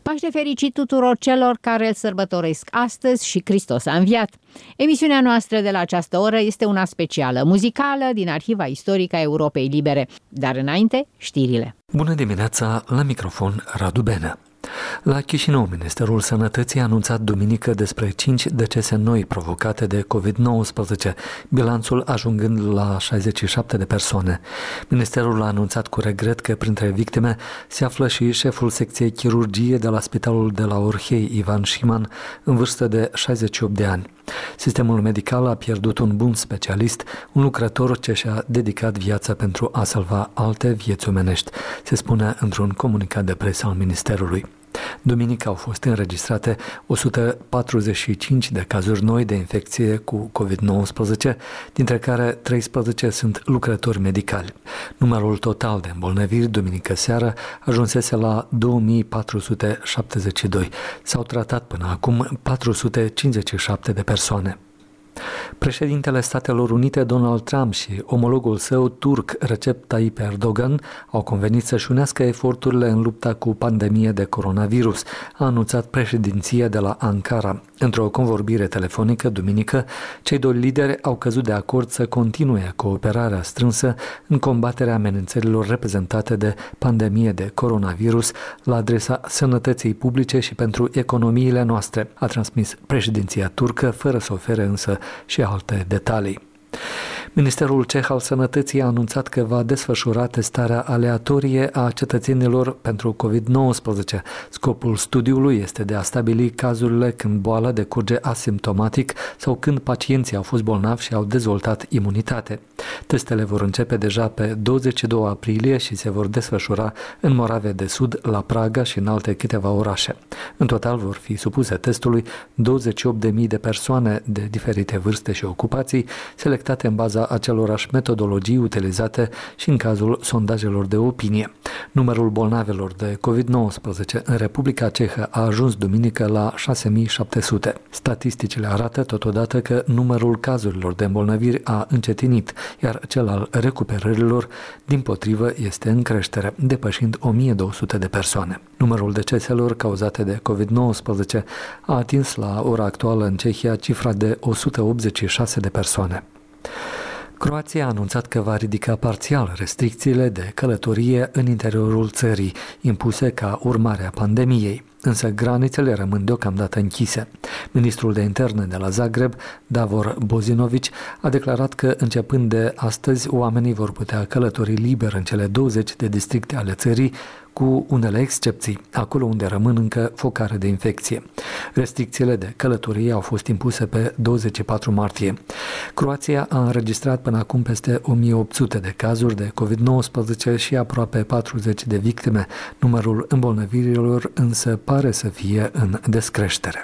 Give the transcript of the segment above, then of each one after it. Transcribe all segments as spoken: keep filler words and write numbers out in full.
Paște fericit tuturor celor care îl sărbătoresc astăzi și Hristos a înviat! Emisiunea noastră de la această oră este una specială, muzicală, din Arhiva Istorică a Europei Libere. Dar înainte, știrile. Bună dimineața, la microfon Radu Benea. La Chișinău, Ministerul Sănătății a anunțat duminică despre cinci decese noi provocate de covid nouăsprezece, bilanțul ajungând la șaizeci și șapte de persoane. Ministerul a anunțat cu regret că printre victime se află și șeful secției chirurgie de la Spitalul de la Orhei, Ivan Șiman, în vârstă de șaizeci și opt de ani. Sistemul medical a pierdut un bun specialist, un lucrător ce și-a dedicat viața pentru a salva alte vieți omenești, se spune într-un comunicat de presă al Ministerului. Duminică au fost înregistrate o sută patruzeci și cinci de cazuri noi de infecție cu covid nouăsprezece, dintre care treisprezece sunt lucrători medicali. Numărul total de îmbolnăviri duminică seară ajunsese la două mii patru sute șaptezeci și doi. S-au tratat până acum patru sute cincizeci și șapte de persoane. Președintele Statelor Unite Donald Trump și omologul său turc Recep Tayyip Erdogan au convenit să-și unească eforturile în lupta cu pandemia de coronavirus, a anunțat președinția de la Ankara. Într-o convorbire telefonică duminică, cei doi lideri au căzut de acord să continue cooperarea strânsă în combaterea amenințărilor reprezentate de pandemie de coronavirus la adresa sănătății publice și pentru economiile noastre, a transmis președinția turcă, fără să ofere însă și alte detalii. Ministerul Ceh al Sănătății a anunțat că va desfășura testarea aleatorie a cetățenilor pentru covid nouăsprezece. Scopul studiului este de a stabili cazurile când boala decurge asimptomatic sau când pacienții au fost bolnavi și au dezvoltat imunitate. Testele vor începe deja pe douăzeci și doi aprilie și se vor desfășura în Moravia de Sud, la Praga și în alte câteva orașe. În total vor fi supuse testului douăzeci și opt de mii de persoane de diferite vârste și ocupații, selectate în baza acelorași metodologii utilizate și în cazul sondajelor de opinie. Numărul bolnavelor de covid nouăsprezece în Republica Cehă a ajuns duminică la șase mii șapte sute. Statisticile arată totodată că numărul cazurilor de îmbolnăviri a încetinit, iar cel al recuperărilor, dimpotrivă, este în creștere, depășind o mie două sute de persoane. Numărul deceselor cauzate de covid nouăsprezece a atins la ora actuală în Cehia cifra de o sută optzeci și șase de persoane. Croația a anunțat că va ridica parțial restricțiile de călătorie în interiorul țării, impuse ca urmare a pandemiei, însă granițele rămân deocamdată închise. Ministrul de interne de la Zagreb, Davor Bozinović, a declarat că începând de astăzi oamenii vor putea călători liber în cele douăzeci de districte ale țării, cu unele excepții, acolo unde rămân încă focare de infecție. Restricțiile de călătorie au fost impuse pe douăzeci și patru martie. Croația a înregistrat până acum peste o mie opt sute de cazuri de covid nouăsprezece și aproape patruzeci de victime. Numărul îmbolnăvirilor însă pare să fie în descreștere.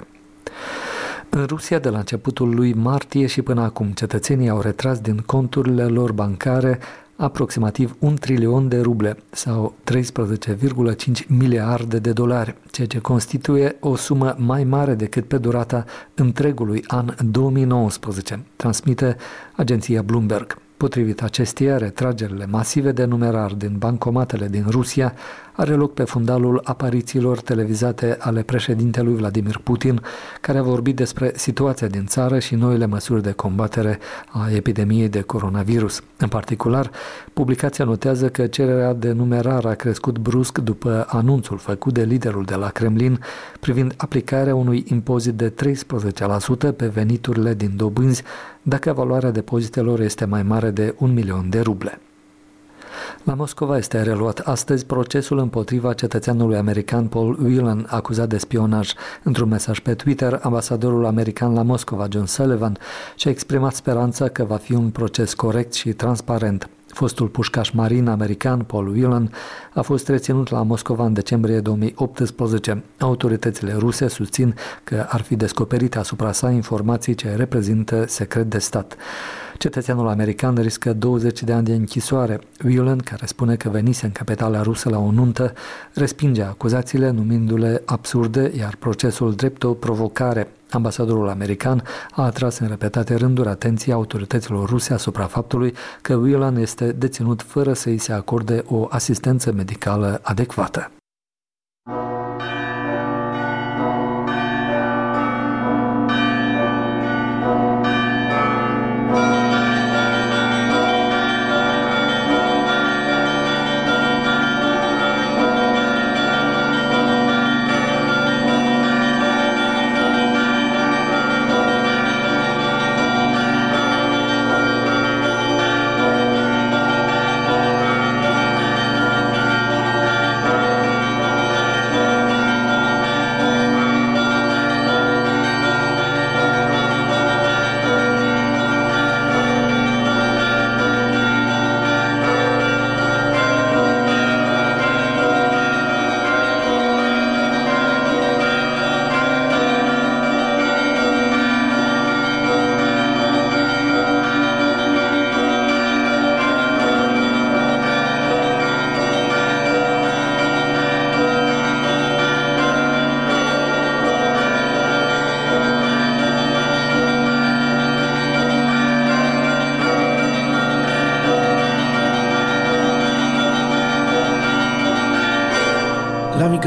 În Rusia, de la începutul lui martie și până acum, cetățenii au retras din conturile lor bancare aproximativ un trilion de ruble sau treisprezece virgulă cinci miliarde de dolari, ceea ce constituie o sumă mai mare decât pe durata întregului an două mii nouăsprezece, transmite agenția Bloomberg. Potrivit acesteia, retragerile masive de numerar din bancomatele din Rusia are loc pe fundalul aparițiilor televizate ale președintelui Vladimir Putin, care a vorbit despre situația din țară și noile măsuri de combatere a epidemiei de coronavirus. În particular, publicația notează că cererea de numerar a crescut brusc după anunțul făcut de liderul de la Kremlin privind aplicarea unui impozit de treisprezece la sută pe veniturile din dobânzi dacă valoarea depozitelor este mai mare de un milion de ruble. La Moscova este reluat astăzi procesul împotriva cetățeanului american Paul Whelan, acuzat de spionaj. Într-un mesaj pe Twitter, ambasadorul american la Moscova, John Sullivan, și-a exprimat speranța că va fi un proces corect și transparent. Fostul pușcaș marin american Paul Whelan a fost reținut la Moscova în decembrie două mii optsprezece. Autoritățile ruse susțin că ar fi descoperite asupra sa informații ce reprezintă secret de stat. Cetățeanul american riscă douăzeci de ani de închisoare. Whelan, care spune că venise în capitala rusă la o nuntă, respinge acuzațiile numindu-le absurde, iar procesul drept o provocare. Ambasadorul american a atras în repetate rânduri atenția autorităților ruse asupra faptului că Whelan este deținut fără să îi se acorde o asistență medicală adecvată.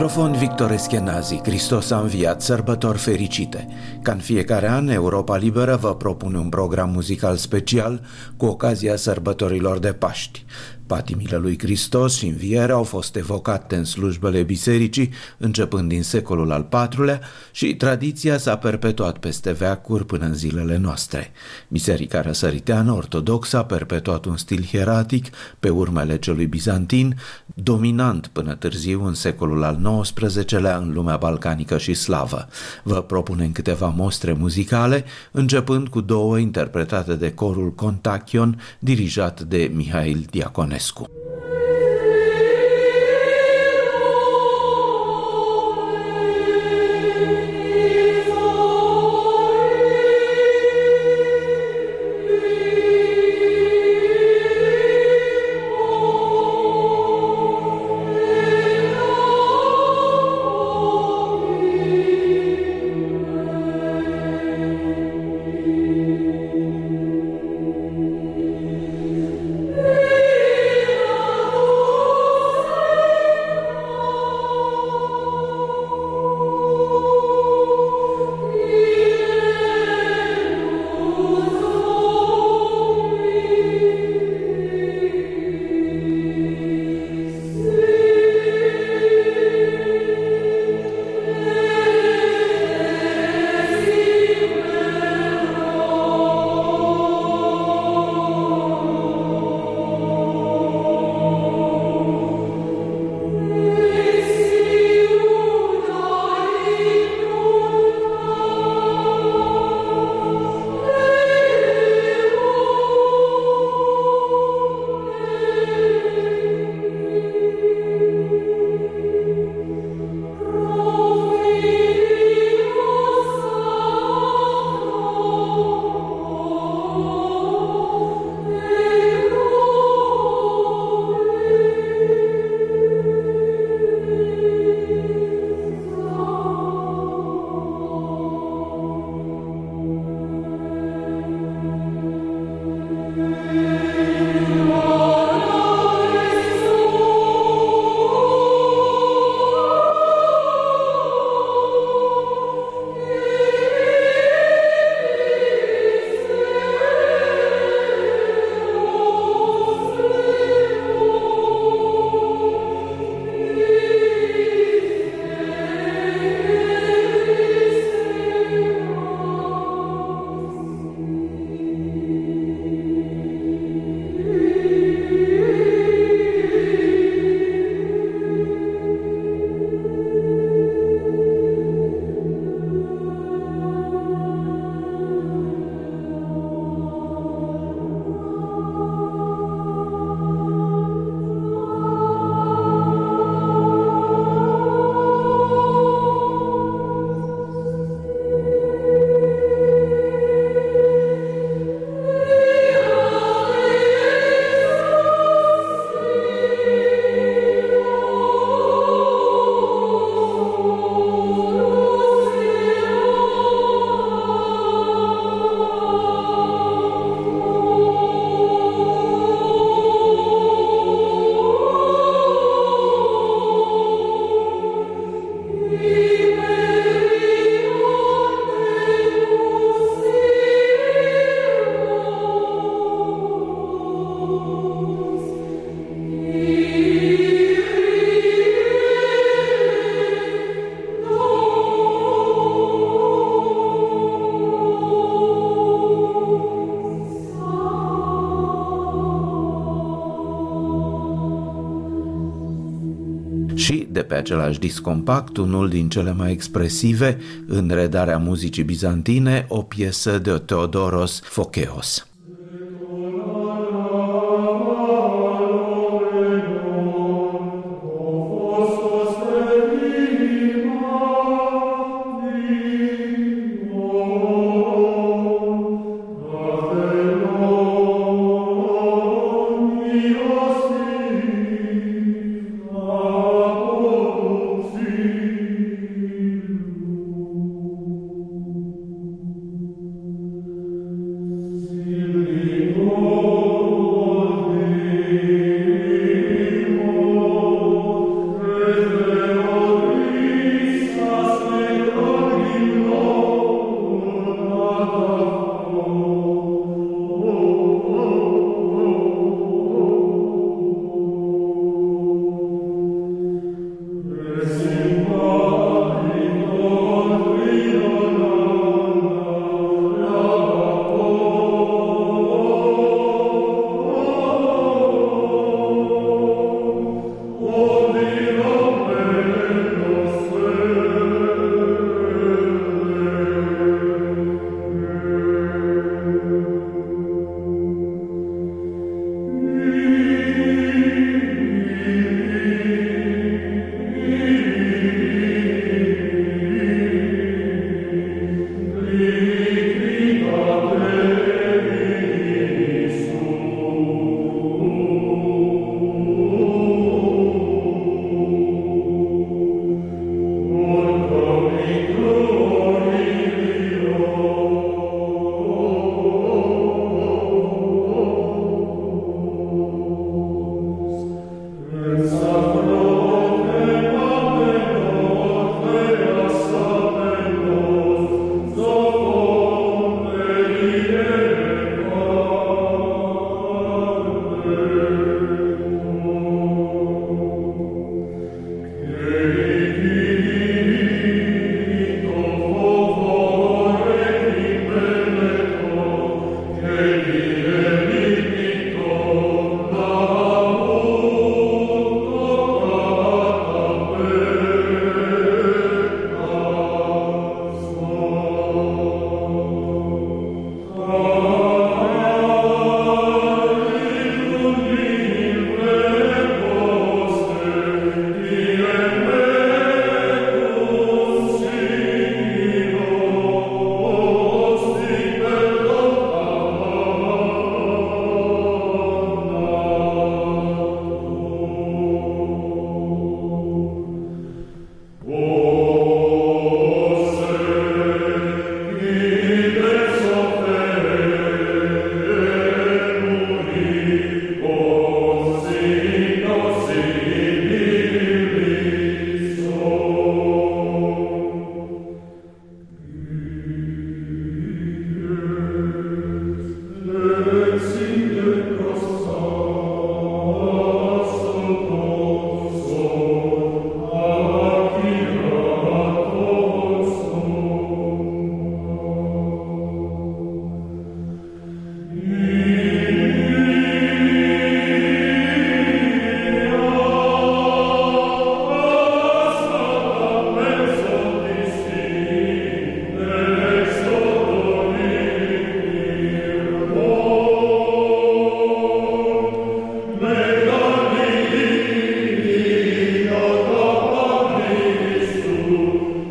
microfon Victor Eschenazi, Hristos a înviat, sărbători fericite. Ca în fiecare an, Europa Liberă vă propune un program muzical special cu ocazia sărbătorilor de Paști. Patimile lui Hristos și învierea au fost evocate în slujbele bisericii începând din secolul al patrulea și tradiția s-a perpetuat peste veacuri până în zilele noastre. Biserica răsăriteană ortodoxă a perpetuat un stil hieratic pe urmele celui bizantin, dominant până târziu în secolul al nouăsprezecelea în lumea balcanică și slavă. Vă propunem câteva mostre muzicale, începând cu două interpretate de corul Kontakion, dirijat de Mihail Diaconescu. Și, de pe același disc compact, unul din cele mai expresive în redarea muzicii bizantine, o piesă de Theodoros Phokeos. See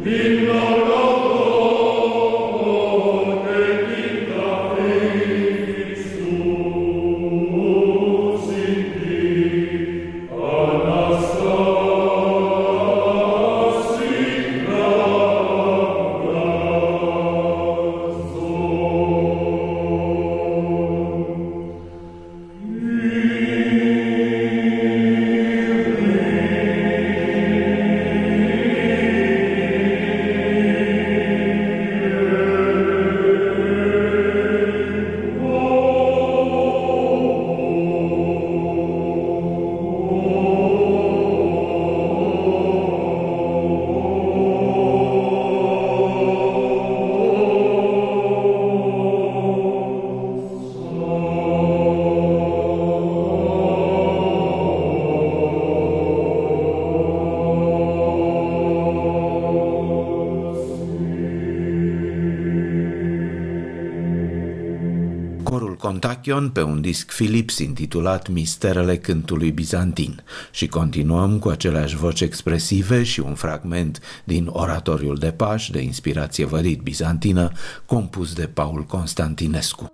Contachion pe un disc Philips intitulat Misterele cântului bizantin și continuăm cu aceleași voci expresive și un fragment din Oratoriul de Paști de inspirație vădit bizantină compus de Paul Constantinescu.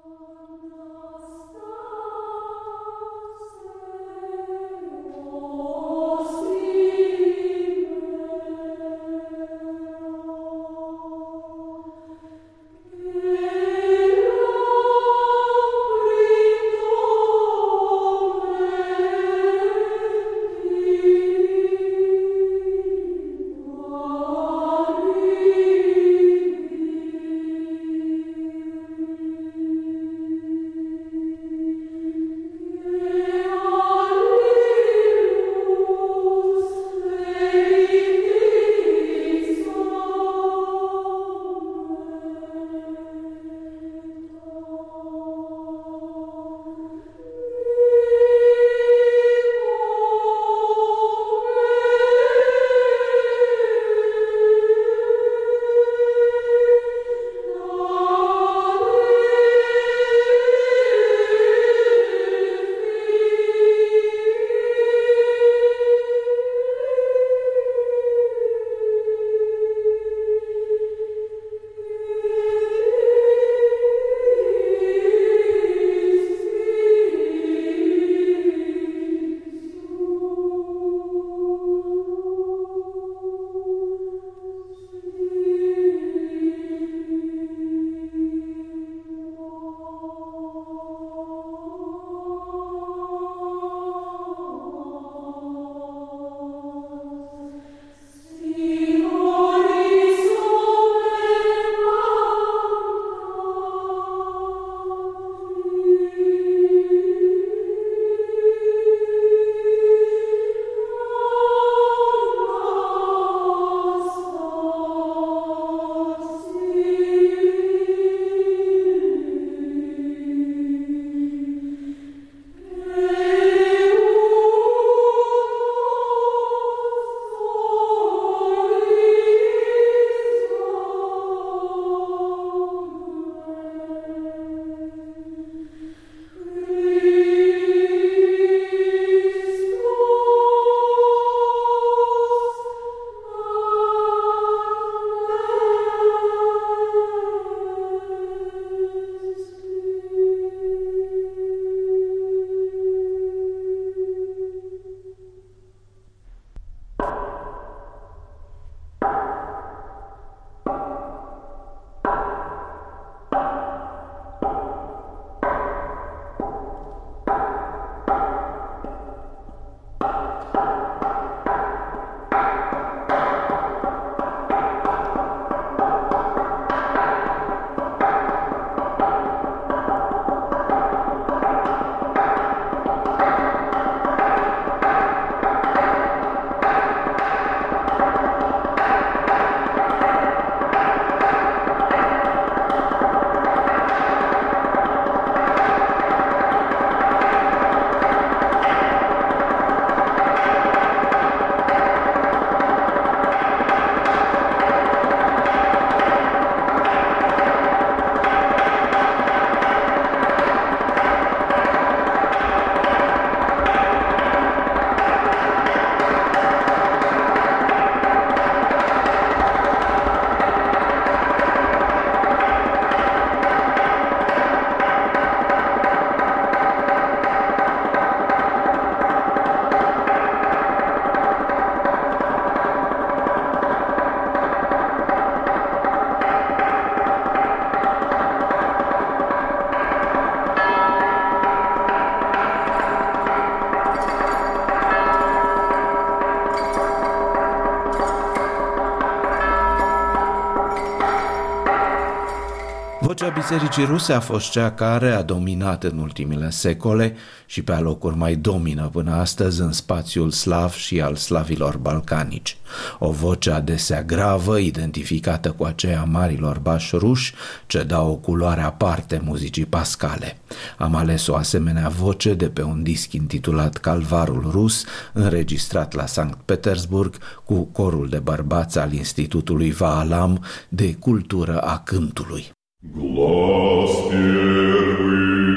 Vocea bisericii ruse a fost cea care a dominat în ultimele secole și pe alocuri mai domină până astăzi în spațiul slav și al slavilor balcanici. O voce adesea gravă, identificată cu aceea marilor bași ruși, ce dau o culoare aparte muzicii pascale. Am ales o asemenea voce de pe un disc intitulat Calvarul Rus, înregistrat la Sankt Petersburg cu corul de bărbați al Institutului Vaalam de Cultură a Cântului. Глас первый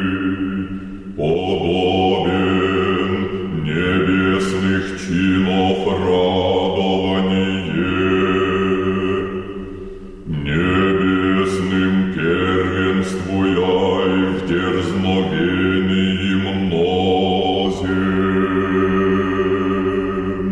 подобен небесных чинов радование, небесным первенствуя в дерзновении мнозем.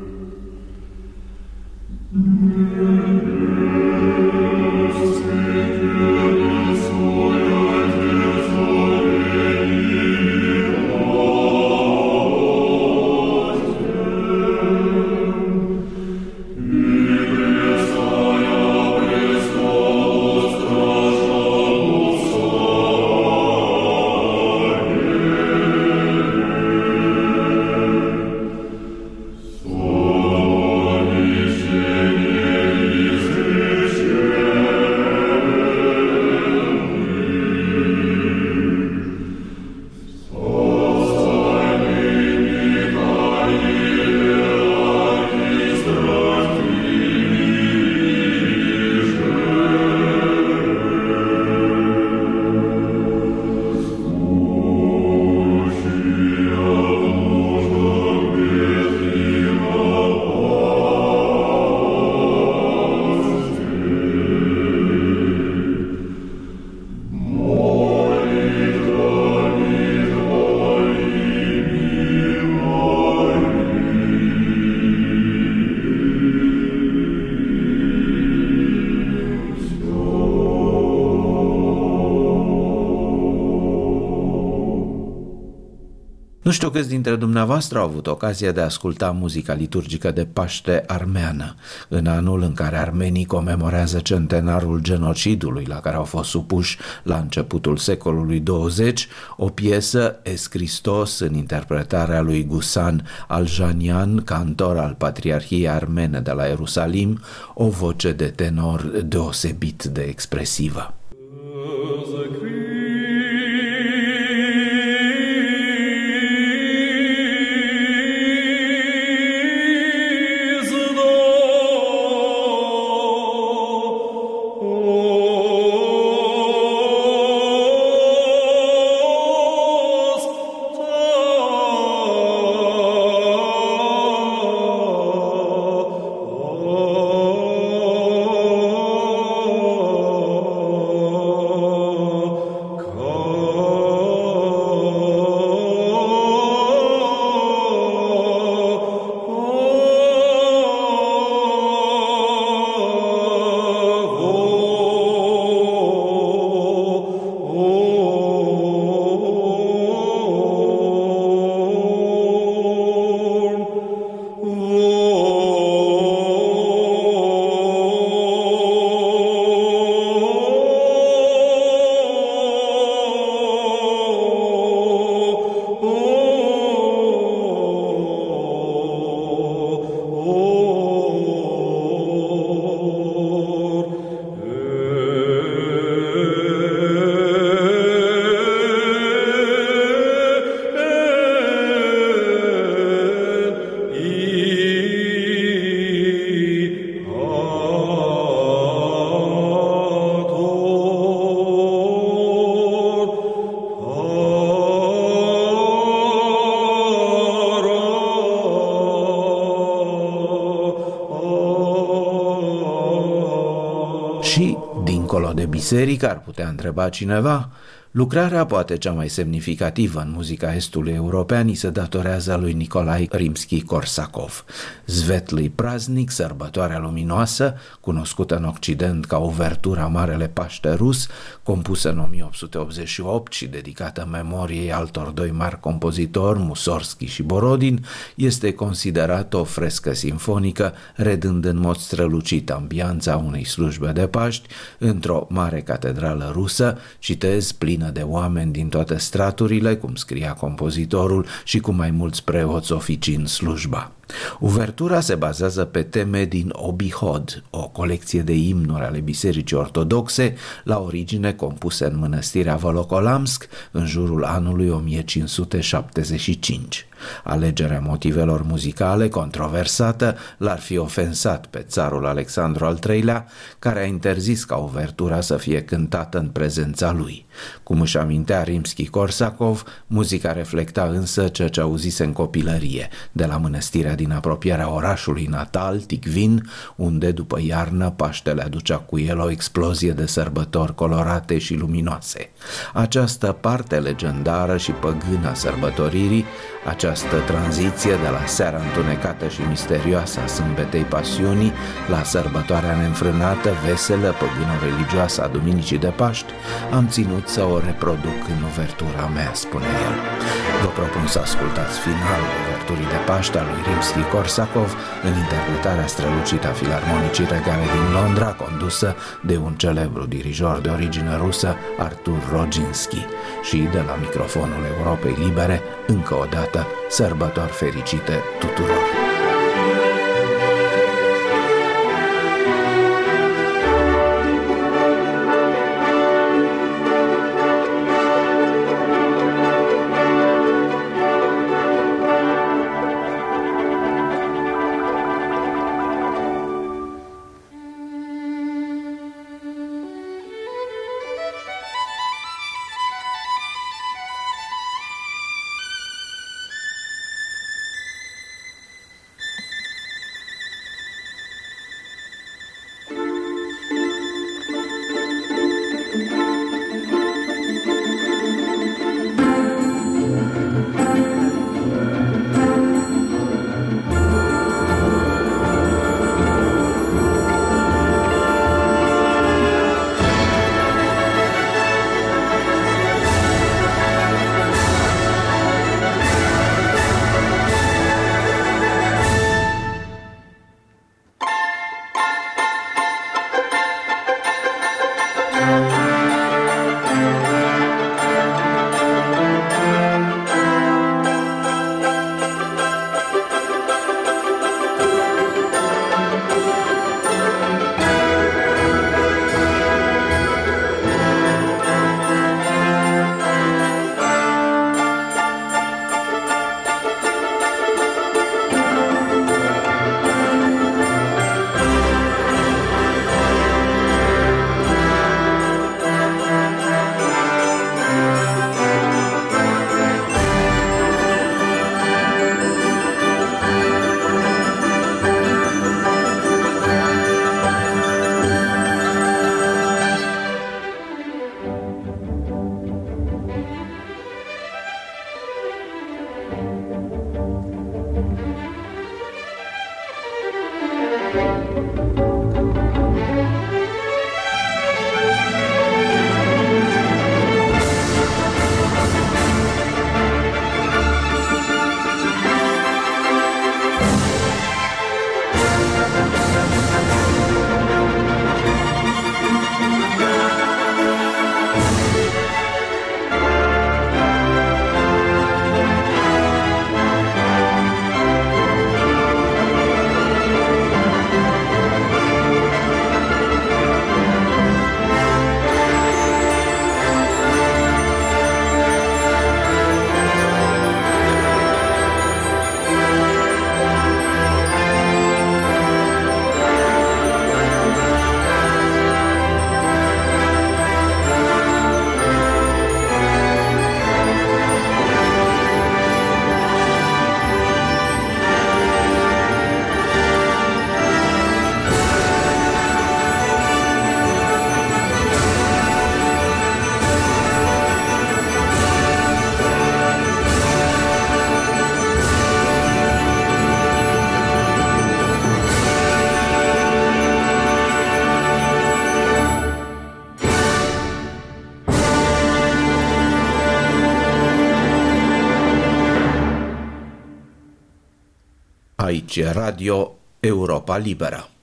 Nu știu câți dintre dumneavoastră au avut ocazia de a asculta muzica liturgică de Paște armeană, în anul în care armenii comemorează centenarul genocidului la care au fost supuși la începutul secolului douăzeci, o piesă Es Christos în interpretarea lui Gusan Aljanian, cantor al Patriarhiei Armene de la Ierusalim, o voce de tenor deosebit de expresivă. Și, dincolo de biserică, ar putea întreba cineva, Lucrarea, poate cea mai semnificativă în muzica estului european, îi se datorează lui Nicolae Rimski-Korsakov. Svetli Praznik, sărbătoarea luminoasă, cunoscută în Occident ca uvertura Marele Paște rus, compusă în o mie opt sute optzeci și opt și dedicată memoriei altor doi mari compozitori, Mussorgsky și Borodin, este considerată o frescă simfonică, redând în mod strălucit ambianța unei slujbe de Paști într-o mare catedrală rusă, citez, plină de oameni din toate straturile, cum scria compozitorul, și cu mai mulți preoți oficiind slujba. Uvertura se bazează pe teme din Obihod, o colecție de imnuri ale Bisericii Ortodoxe, la origine compuse în mănăstirea Volokolamsk în jurul anului o mie cinci sute șaptezeci și cinci. Alegerea motivelor muzicale, controversată, l-ar fi ofensat pe țarul Alexandru al treilea, care a interzis ca uvertura să fie cântată în prezența lui. Cum își amintea Rimski-Korsakov, muzica reflecta însă ceea ce auzise în copilărie, de la mănăstirea din apropierea orașului natal, Tikhvin, unde după iarnă Paștele aducea cu el o explozie de sărbători colorate și luminoase. Această parte legendară și păgână a sărbătoririi, această tranziție de la seara întunecată și misterioasă a Sâmbetei Pasiunii la sărbătoarea neînfrânată, veselă, păgână-religioasă a Duminicii de Paști, am ținut să o reproduc în uvertura mea, spune el. Vă propun să ascultați finalul uverturii de Paște a lui Rimski-Korsakov în interpretarea strălucită a Filarmonicii Regale din Londra, condusă de un celebru dirijor de origine rusă, Artur Roginski. Și de la microfonul Europei Libere, încă o dată, sărbători fericite tuturor! Aici e Radio Europa Liberă.